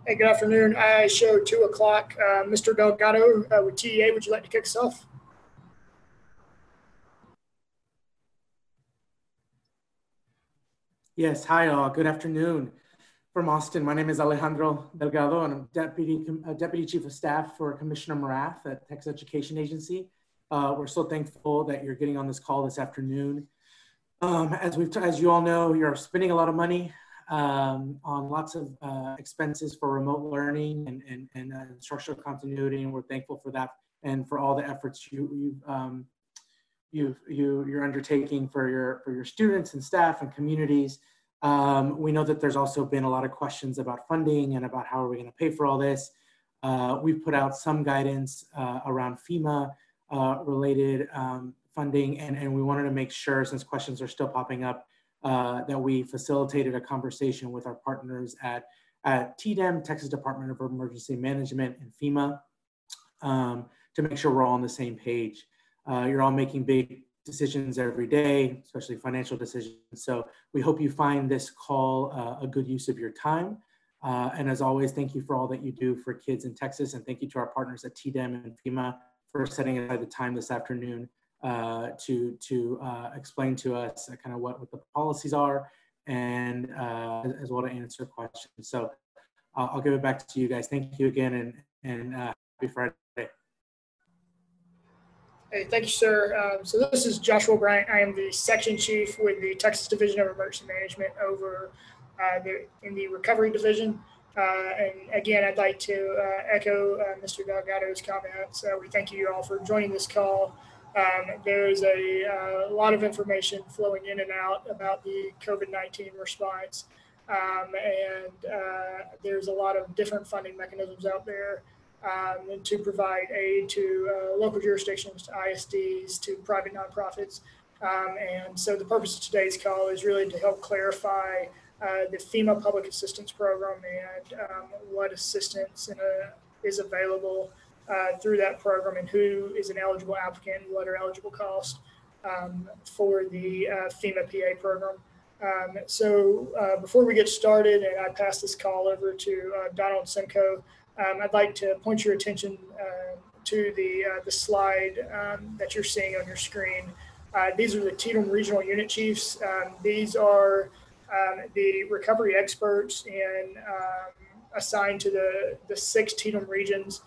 Hey, good afternoon. I show 2 o'clock. Mr. Delgado with TEA, would you like to kick us off? Yes, hi all. Good afternoon. From Austin, my name is Alejandro Delgado, and I'm Deputy Chief of Staff for Commissioner Morath at Texas Education Agency. We're so thankful that you're getting on this call this afternoon. As you all know, you're spending a lot of money on lots of expenses for remote learning and instructional continuity, and we're thankful for that and for all the efforts you're undertaking for your students and staff and communities. We know that there's also been a lot of questions about funding and about how are we going to pay for all this. We've put out some guidance around FEMA related funding, and we wanted to make sure, since questions are still popping up, that we facilitated a conversation with our partners at TDEM, Texas Department of Emergency Management, and FEMA to make sure we're all on the same page. You're all making big decisions every day, especially financial decisions. So we hope you find this call a good use of your time. And as always, thank you for all that you do for kids in Texas. And thank you to our partners at TDEM and FEMA for setting aside the time this afternoon to explain to us kind of what the policies are and as well to answer questions. So I'll give it back to you guys. Thank you again, and happy Friday. Hey, thank you, sir. So this is Joshua Bryant. I am the section chief with the Texas Division of Emergency Management over in the Recovery Division. And again, I'd like to echo Mr. Delgado's comments. We thank you all for joining this call. There's a lot of information flowing in and out about the COVID-19 response. And there's a lot of different funding mechanisms out there to provide aid to local jurisdictions, to ISDs, to private nonprofits. And so the purpose of today's call is really to help clarify the FEMA Public Assistance Program and what assistance is available through that program and who is an eligible applicant and what are eligible costs for the FEMA PA program. So before we get started and I pass this call over to Donald Simcoe, I'd like to point your attention to the slide that you're seeing on your screen. These are the TDEM regional unit chiefs. These are the recovery experts assigned to the 6 TDEM regions.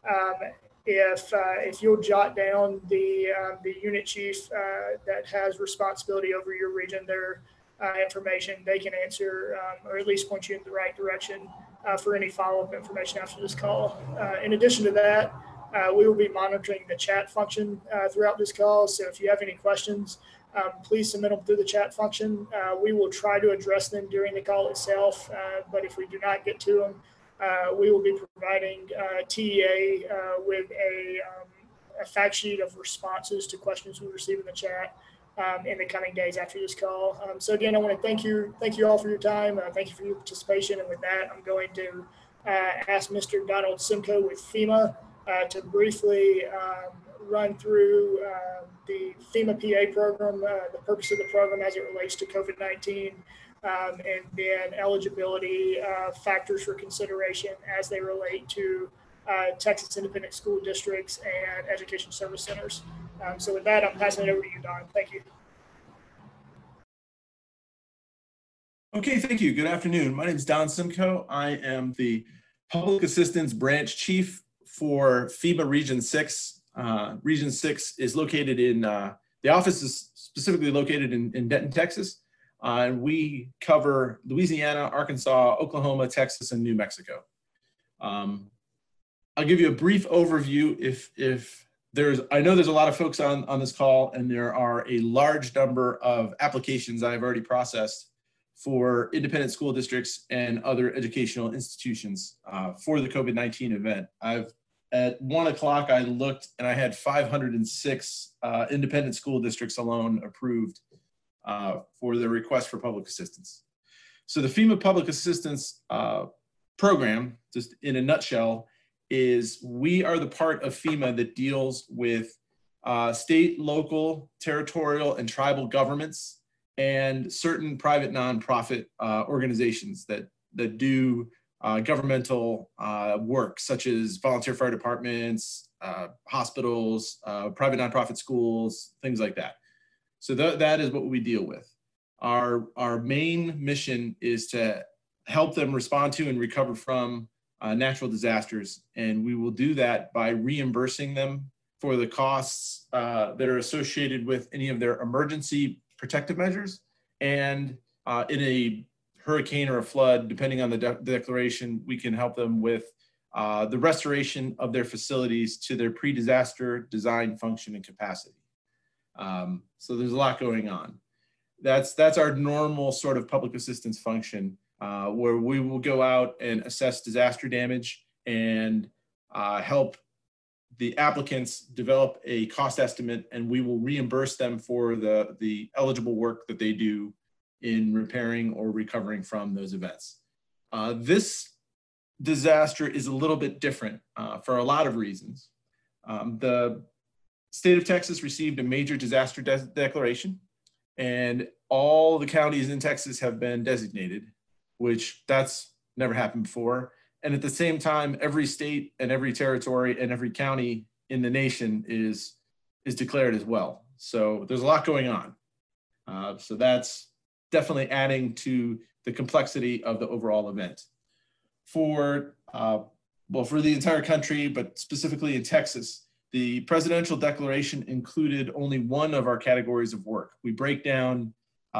If you'll jot down the unit chief that has responsibility over your region, their information, they can answer or at least point you in the right direction for any follow-up information after this call. In addition to that, we will be monitoring the chat function throughout this call. So if you have any questions, please submit them through the chat function. We will try to address them during the call itself, but if we do not get to them, we will be providing TEA with a fact sheet of responses to questions we receive in the chat in the coming days after this call. So again, I want to thank you all for your time. Thank you for your participation. And with that, I'm going to ask Mr. Donald Simcoe with FEMA to briefly run through the FEMA PA program, the purpose of the program as it relates to COVID-19, and then eligibility factors for consideration as they relate to Texas Independent School Districts and Education Service Centers. So with that, I'm passing it over to you, Don. Thank you. Okay, thank you. Good afternoon. My name is Don Simcoe. I am the Public Assistance Branch Chief for FEMA Region 6. Region 6 is located in, the office is specifically located in Denton, Texas. And we cover Louisiana, Arkansas, Oklahoma, Texas, and New Mexico. I'll give you a brief overview if I know there's a lot of folks on this call, and there are a large number of applications I've already processed for independent school districts and other educational institutions for the COVID-19 event. At 1 o'clock, I looked and I had 506 independent school districts alone approved for the request for public assistance. So the FEMA Public Assistance Program, just in a nutshell, is we are the part of FEMA that deals with state, local, territorial, and tribal governments and certain private nonprofit organizations that do governmental work, such as volunteer fire departments, hospitals, private nonprofit schools, things like that. So that is what we deal with. Our main mission is to help them respond to and recover from natural disasters. And we will do that by reimbursing them for the costs that are associated with any of their emergency protective measures. And in a hurricane or a flood, depending on the declaration, we can help them with the restoration of their facilities to their pre-disaster design, function, and capacity. So there's a lot going on. That's our normal sort of public assistance function, where we will go out and assess disaster damage and help the applicants develop a cost estimate, and we will reimburse them for the eligible work that they do in repairing or recovering from those events. This disaster is a little bit different for a lot of reasons. The state of Texas received a major disaster declaration, and all the counties in Texas have been designated, which that's never happened before. And at the same time, every state and every territory and every county in the nation is declared as well. So there's a lot going on. So that's definitely adding to the complexity of the overall event. For the entire country, but specifically in Texas, the presidential declaration included only one of our categories of work. We break down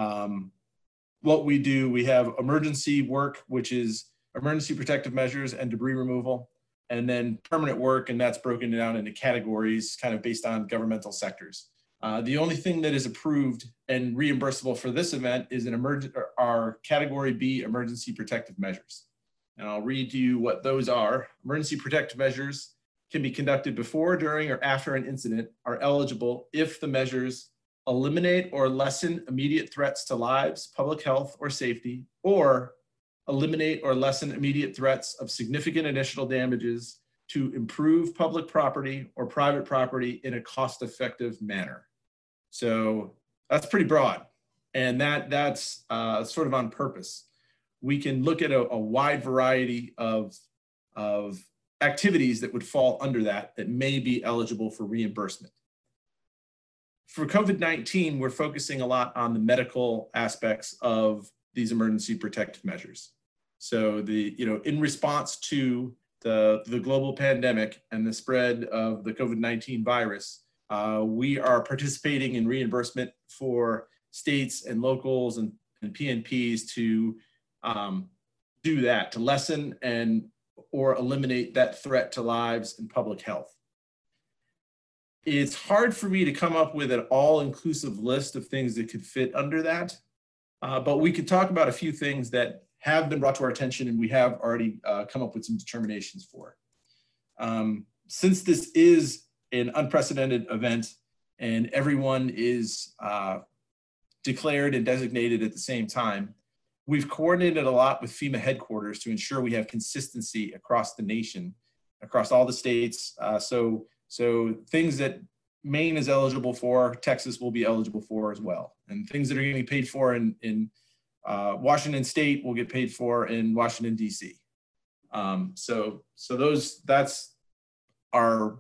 what we do. We have emergency work, which is emergency protective measures and debris removal, and then permanent work, and that's broken down into categories kind of based on governmental sectors. The only thing that is approved and reimbursable for this event is our Category B emergency protective measures. And I'll read to you what those are. Emergency protective measures can be conducted before, during, or after an incident, are eligible if the measures eliminate or lessen immediate threats to lives, public health, or safety, or eliminate or lessen immediate threats of significant initial damages to improve public property or private property in a cost-effective manner. So that's pretty broad, and that's sort of on purpose. We can look at a wide variety of activities that would fall under that may be eligible for reimbursement. For COVID-19, we're focusing a lot on the medical aspects of these emergency protective measures. So in response to the global pandemic and the spread of the COVID-19 virus, we are participating in reimbursement for states and locals and PNPs to do that, to lessen or eliminate that threat to lives and public health. It's hard for me to come up with an all-inclusive list of things that could fit under that, but we could talk about a few things that have been brought to our attention and we have already come up with some determinations for. Since this is an unprecedented event and everyone is declared and designated at the same time, we've coordinated a lot with FEMA headquarters to ensure we have consistency across the nation, across all the states. So things that Maine is eligible for, Texas will be eligible for as well. And things that are getting paid for in Washington State will get paid for in Washington, D.C. So that's our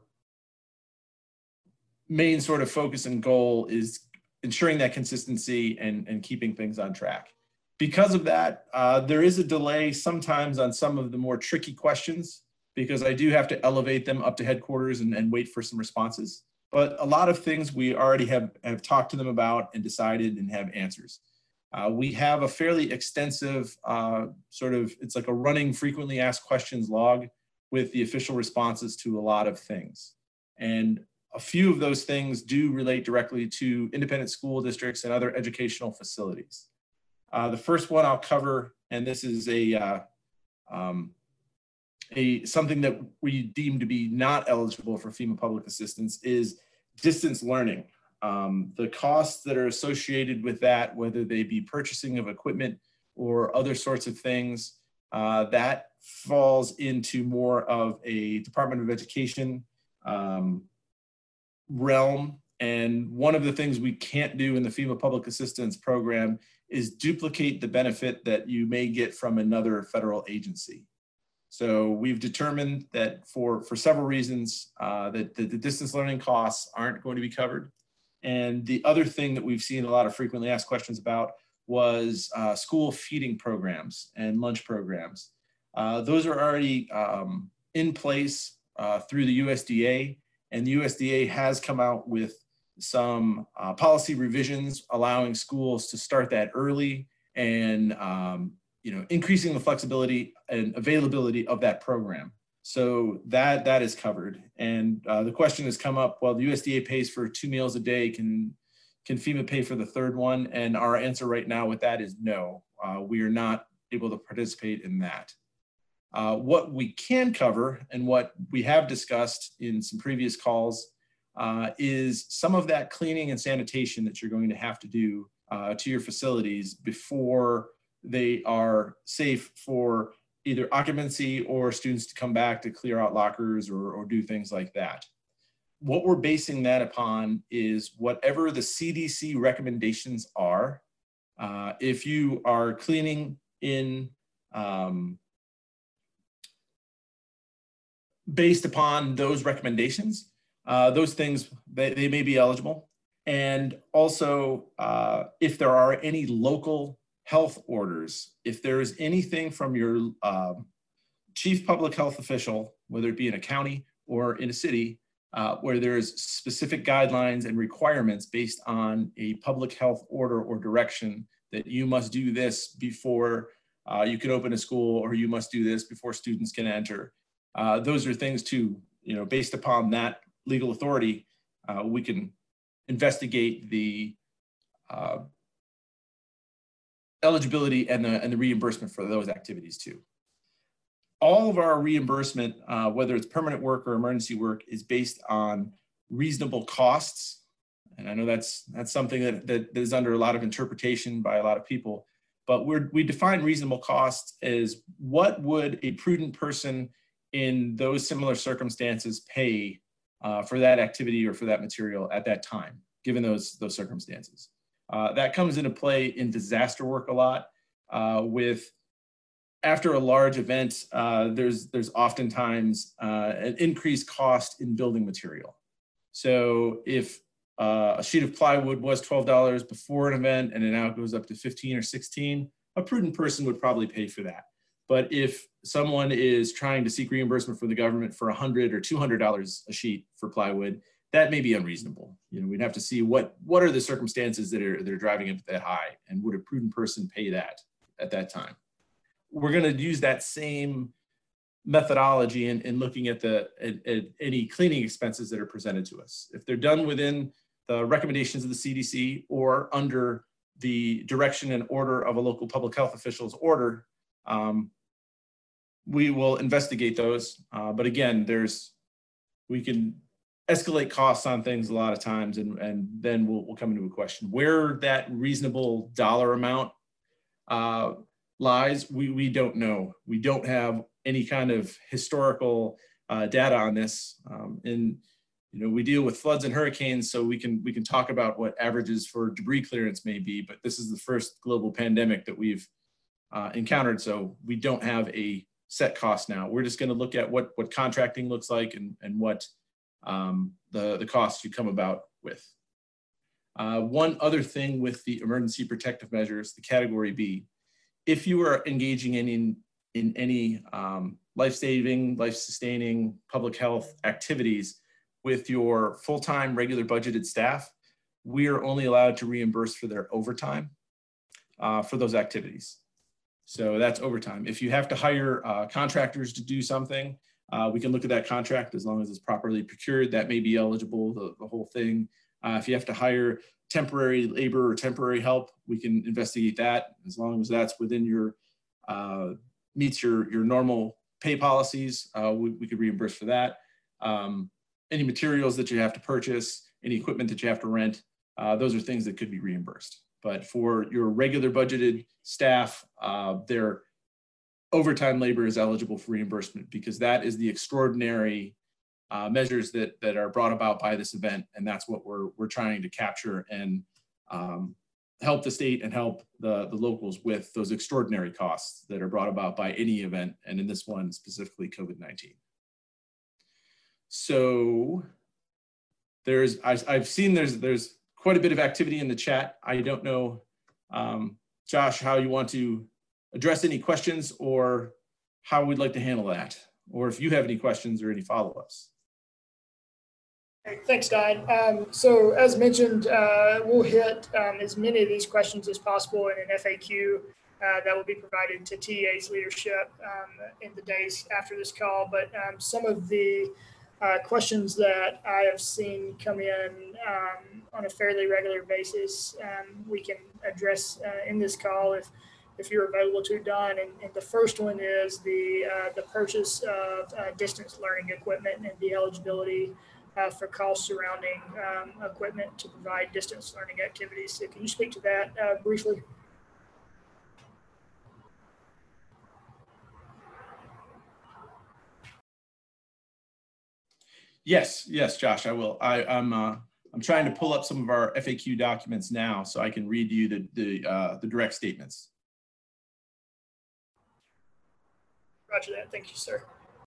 main sort of focus and goal, is ensuring that consistency and keeping things on track. Because of that, there is a delay sometimes on some of the more tricky questions, because I do have to elevate them up to headquarters and wait for some responses. But a lot of things we already have talked to them about and decided and have answers. We have a fairly extensive it's like a running frequently asked questions log with the official responses to a lot of things. And a few of those things do relate directly to independent school districts and other educational facilities. The first one I'll cover, and this is something that we deem to be not eligible for FEMA public assistance, is distance learning. The costs that are associated with that, whether they be purchasing of equipment or other sorts of things, that falls into more of a Department of Education realm. And one of the things we can't do in the FEMA public assistance program is duplicate the benefit that you may get from another federal agency. So we've determined that for several reasons that the distance learning costs aren't going to be covered. And the other thing that we've seen a lot of frequently asked questions about was school feeding programs and lunch programs. Those are already in place through the USDA, and the USDA has come out with some policy revisions allowing schools to start that early and increasing the flexibility and availability of that program. So that is covered. And the question has come up, well, the USDA pays for 2 meals a day. Can FEMA pay for the third one? And our answer right now with that is no. We are not able to participate in that. What we can cover and what we have discussed in some previous calls is some of that cleaning and sanitation that you're going to have to do to your facilities before they are safe for either occupancy or students to come back to clear out lockers or do things like that. What we're basing that upon is whatever the CDC recommendations are. If you are cleaning in based upon those recommendations, those things, they may be eligible. And also, if there are any local health orders, if there is anything from your chief public health official, whether it be in a county or in a city, where there's specific guidelines and requirements based on a public health order or direction that you must do this before you can open a school, or you must do this before students can enter. Those are things to, based upon that legal authority, we can investigate the eligibility and the reimbursement for those activities too. All of our reimbursement, whether it's permanent work or emergency work, is based on reasonable costs. And I know that's something that is under a lot of interpretation by a lot of people, but we define reasonable costs as what would a prudent person in those similar circumstances pay for that activity or for that material at that time, given those circumstances. That comes into play in disaster work a lot. After a large event, there's oftentimes an increased cost in building material. So if a sheet of plywood was $12 before an event and it now goes up to 15 or 16, a prudent person would probably pay for that. But if someone is trying to seek reimbursement from the government for $100 or $200 a sheet for plywood, that may be unreasonable. We'd have to see what are the circumstances that are driving it that high, and would a prudent person pay that at that time? We're going to use that same methodology in looking at any cleaning expenses that are presented to us. If they're done within the recommendations of the CDC or under the direction and order of a local public health official's order, we will investigate those. But again, we can escalate costs on things a lot of times, and then we'll come into a question where that reasonable dollar amount lies. We don't know. We don't have any kind of historical data on this. And we deal with floods and hurricanes, so we can talk about what averages for debris clearance may be. But this is the first global pandemic that we've encountered, so we don't have a set cost now. We're just going to look at what contracting looks like and what the costs you come about with. One other thing with the emergency protective measures, the category B, if you are engaging in any life-saving, life-sustaining public health activities with your full-time regular budgeted staff, we are only allowed to reimburse for their overtime for those activities. So that's overtime. If you have to hire contractors to do something, we can look at that contract as long as it's properly procured. That may be eligible, the whole thing. If you have to hire temporary labor or temporary help, we can investigate that as long as that's within your meets your normal pay policies. We could reimburse for that. Any materials that you have to purchase, any equipment that you have to rent, those are things that could be reimbursed. But for your regular budgeted staff, their overtime labor is eligible for reimbursement, because that is the extraordinary measures that are brought about by this event, and that's what we're trying to capture and help the state and help the locals with those extraordinary costs that are brought about by any event, and in this one specifically COVID-19. So I've seen there's quite a bit of activity in the chat. I don't know, Josh, how you want to address any questions or how we'd like to handle that, or if you have any questions or any follow-ups. Thanks, Don. So as mentioned, we'll hit as many of these questions as possible in an FAQ that will be provided to TEA's leadership in the days after this call. But some of the questions that I have seen come in on a fairly regular basis, we can address in this call if you're available to, Don. And the first one is the purchase of distance learning equipment and the eligibility for costs surrounding equipment to provide distance learning activities. So can you speak to that briefly? Yes, Josh, I will. I'm trying to pull up some of our FAQ documents now so I can read you the direct statements. Roger that. Thank you, sir.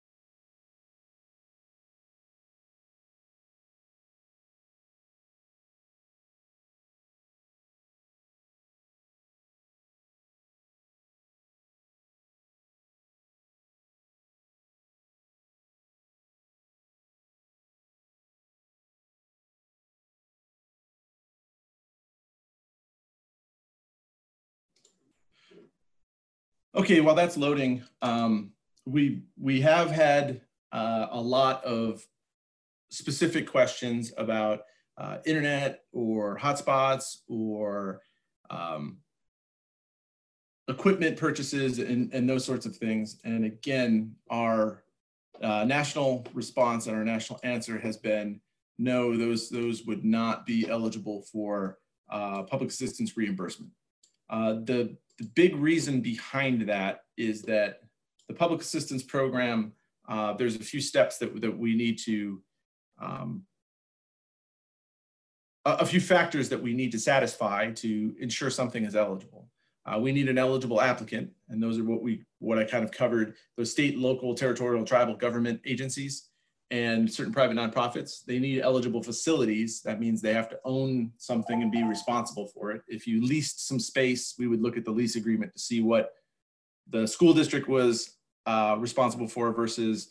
Okay, while that's loading, we have had a lot of specific questions about internet or hotspots or equipment purchases and those sorts of things. And again, our national response and our national answer has been no, those would not be eligible for public assistance reimbursement. The big reason behind that is that the public assistance program, there's a few steps that we need to, a few factors that we need to satisfy to ensure something is eligible. We need an eligible applicant, and those are what I kind of covered, those state, local, territorial, tribal government agencies and certain private nonprofits. They need eligible facilities. That means they have to own something and be responsible for it. If you leased some space, we would look at the lease agreement to see what the school district was responsible for versus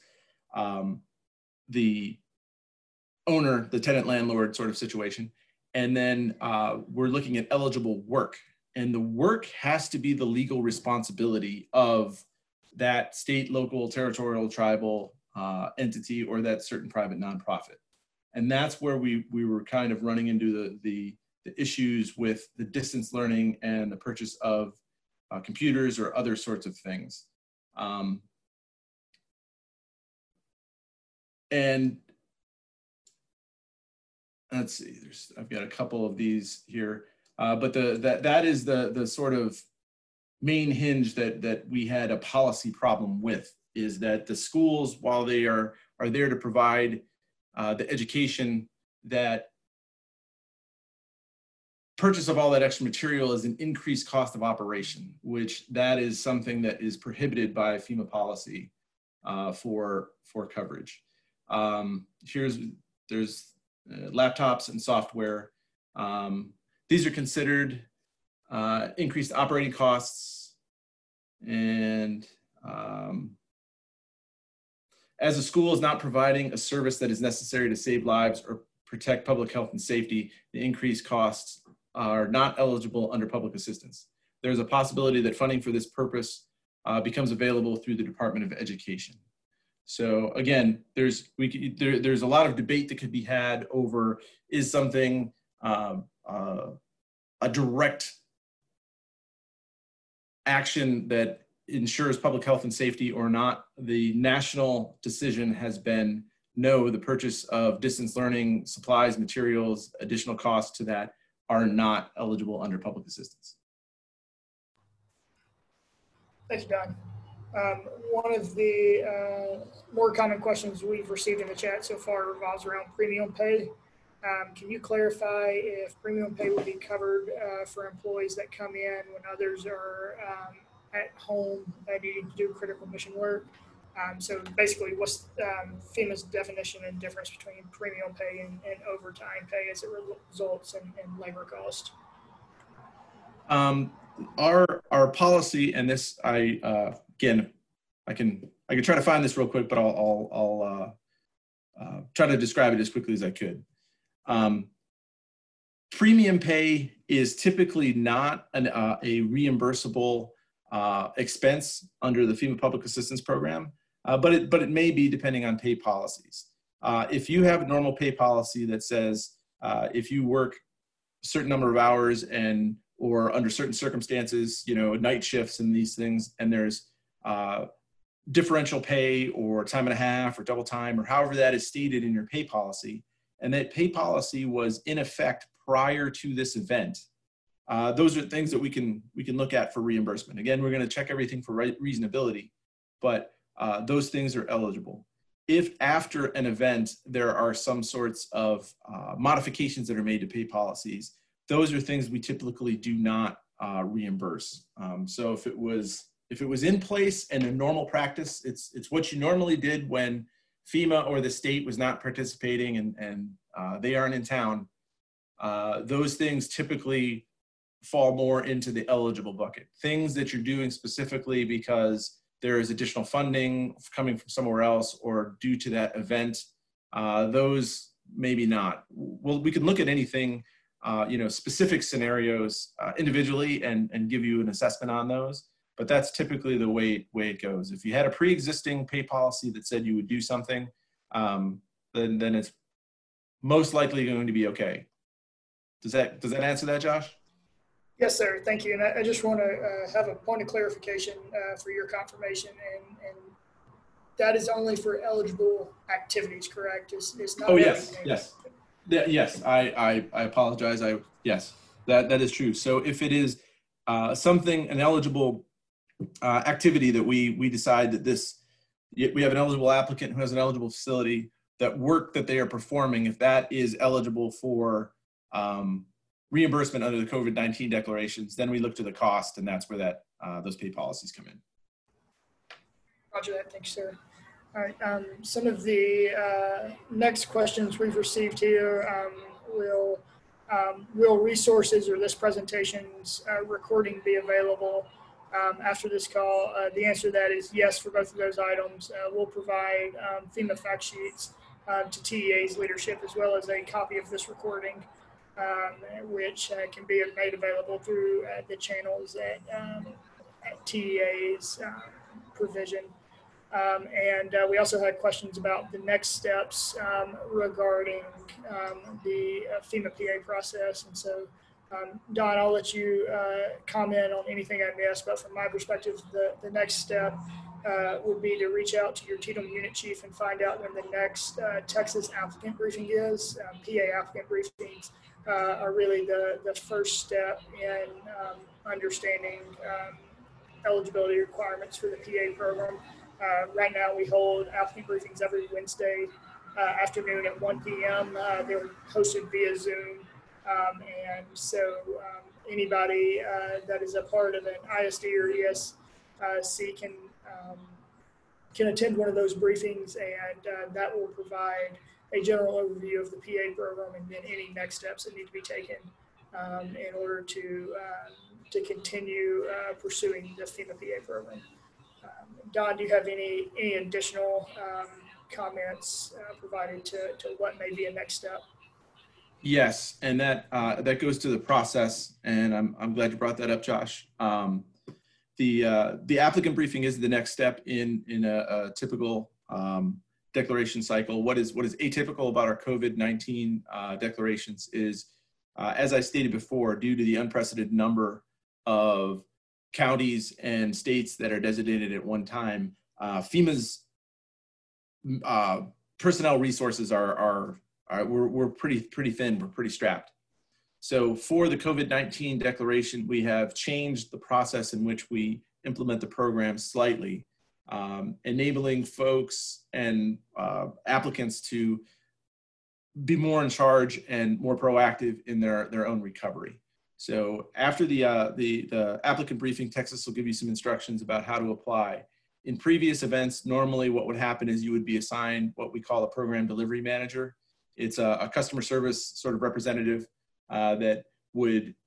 the owner, the tenant landlord sort of situation. And then we're looking at eligible work. And the work has to be the legal responsibility of that state, local, territorial, tribal entity or that certain private nonprofit. And that's where we were kind of running into the issues with the distance learning and the purchase of computers or other sorts of things. And let's see, I've got a couple of these here, but that is the sort of main hinge that we had a policy problem with, is that the schools, while they are there to provide the education, that purchase of all that extra material is an increased cost of operation, which that is something that is prohibited by FEMA policy for coverage. There's laptops and software. These are considered increased operating costs, and as a school is not providing a service that is necessary to save lives or protect public health and safety, the increased costs are not eligible under public assistance. There's a possibility that funding for this purpose becomes available through the Department of Education. So again, there's a lot of debate that could be had over, is something a direct action that ensures public health and safety or not. The national decision has been no, the purchase of distance learning supplies, materials, additional costs to that are not eligible under public assistance. Thanks, Don. One of the more common questions we've received in the chat so far revolves around premium pay. Can you clarify if premium pay will be covered for employees that come in when others are at home needing to do critical mission work? So basically, what's FEMA's definition and difference between premium pay and overtime pay as it results in labor cost? Our policy, and this again, I can try to find this real quick, but I'll try to describe it as quickly as I could. Premium pay is typically not a reimbursable expense under the FEMA Public Assistance Program, but it may be depending on pay policies. If you have a normal pay policy that says if you work a certain number of hours or under certain circumstances, night shifts and these things, and there's differential pay or time and a half or double time or however that is stated in your pay policy, and that pay policy was in effect prior to this event, those are things that we can look at for reimbursement. Again, we're going to check everything for reasonability, but those things are eligible. If after an event there are some sorts of modifications that are made to pay policies, those are things we typically do not reimburse. So if it was in place and a normal practice, it's what you normally did when FEMA or the state was not participating and they aren't in town. Those things typically fall more into the eligible bucket. Things that you're doing specifically because there is additional funding coming from somewhere else or due to that event, those maybe not. Well, we can look at anything, specific scenarios individually and give you an assessment on those. But that's typically the way it goes. If you had a pre-existing pay policy that said you would do something, then it's most likely going to be okay. Does that answer that, Josh? Yes, sir. Thank you. And I just want to have a point of clarification for your confirmation, and that is only for eligible activities, correct? It's not. Oh yes, yes, yes. I apologize. Yes, that is true. So if it is an eligible activity that we decide that we have an eligible applicant who has an eligible facility, that work that they are performing, if that is eligible for reimbursement under the COVID-19 declarations, then we look to the cost, and that's where those pay policies come in. Roger that. Thanks, sir. All right. Some of the next questions we've received here will resources or this presentation's recording be available after this call? The answer to that is yes for both of those items. We'll provide FEMA fact sheets to TEA's leadership, as well as a copy of this recording, which can be made available through the channels at TEA's provision. And we also had questions about the next steps regarding the FEMA PA process. And so, Don, I'll let you comment on anything I missed, but from my perspective, the next step would be to reach out to your TDM unit chief and find out when the next Texas applicant briefing is. PA applicant briefings are really the first step in understanding eligibility requirements for the PA program. Right now we hold applicant briefings every Wednesday afternoon at 1 p.m. They're hosted via Zoom. And so anybody that is a part of an ISD or ESC can attend one of those briefings, and that will provide a general overview of the PA program and then any next steps that need to be taken in order to continue pursuing the FEMA PA program. Don, do you have any additional comments provided to what may be a next step? Yes, and that goes to the process, and I'm glad you brought that up, Josh. The applicant briefing is the next step in a typical declaration cycle. What is atypical about our COVID-19 declarations is, as I stated before, due to the unprecedented number of counties and states that are designated at one time, FEMA's personnel resources we're pretty thin, we're pretty strapped. So for the COVID-19 declaration, we have changed the process in which we implement the program slightly, enabling folks and applicants to be more in charge and more proactive in their own recovery. So after the applicant briefing, Texas will give you some instructions about how to apply. In previous events, normally what would happen is you would be assigned what we call a program delivery manager. It's a customer service sort of representative that would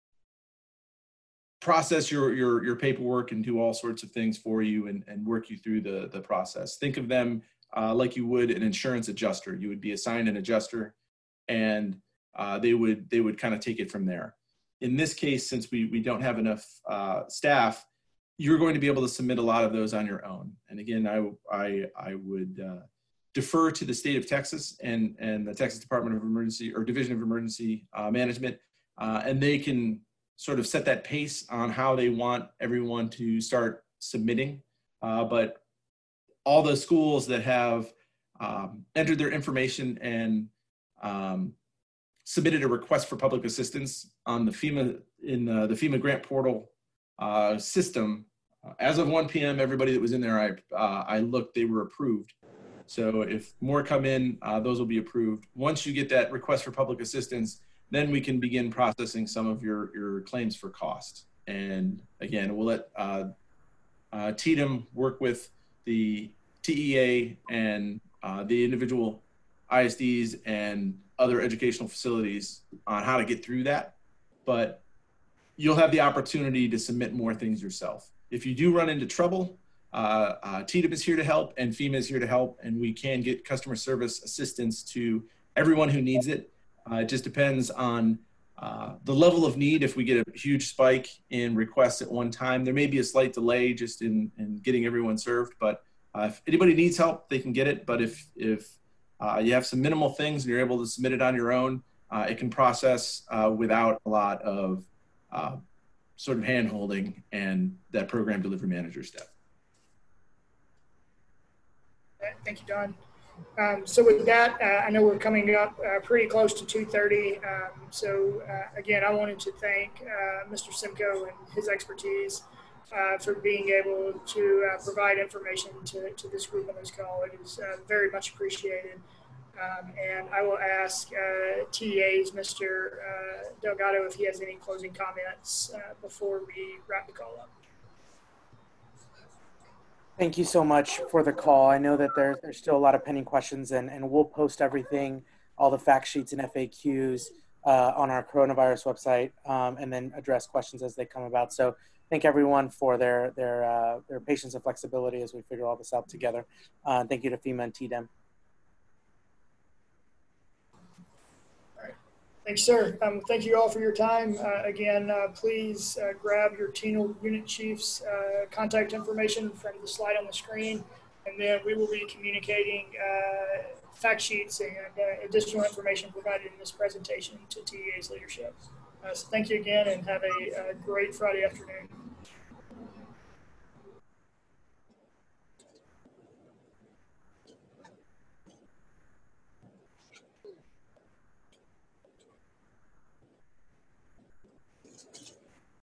process your paperwork and do all sorts of things for you and work you through the process. Think of them like you would an insurance adjuster. You would be assigned an adjuster, and they would kind of take it from there. In this case, since we don't have enough staff, you're going to be able to submit a lot of those on your own. And again, I would defer to the state of Texas and the Texas Department of Emergency or Division of Emergency Management, and they can sort of set that pace on how they want everyone to start submitting. But all the schools that have entered their information and submitted a request for public assistance on the FEMA the FEMA grant portal system, as of 1 p.m., everybody that was in there, I looked, they were approved. So if more come in, those will be approved. Once you get that request for public assistance, then we can begin processing some of your claims for cost. And again, we'll let TDEM work with the TEA and the individual ISDs and other educational facilities on how to get through that. But you'll have the opportunity to submit more things yourself. If you do run into trouble, TDEM is here to help and FEMA is here to help, and we can get customer service assistance to everyone who needs it. It just depends on the level of need. If we get a huge spike in requests at one time, there may be a slight delay just in getting everyone served. But if anybody needs help, they can get it. But if you have some minimal things and you're able to submit it on your own, it can process without a lot of sort of hand-holding and that program delivery manager step. Thank you, Don. So with that, I know we're coming up pretty close to 2:30. Again, I wanted to thank Mr. Simcoe and his expertise for being able to provide information to this group on this call. It is very much appreciated. And I will ask TEA's Mr. Delgado if he has any closing comments before we wrap the call up. Thank you so much for the call. I know that there's still a lot of pending questions, and we'll post everything, all the fact sheets and FAQs on our coronavirus website, and then address questions as they come about. So thank everyone for their patience and flexibility as we figure all this out together. Thank you to FEMA and TDEM. Thanks, sir. Thank you all for your time. Again, please grab your TENO unit chief's contact information from the slide on the screen, and then we will be communicating fact sheets and additional information provided in this presentation to TEA's leadership. So thank you again, and have a great Friday afternoon.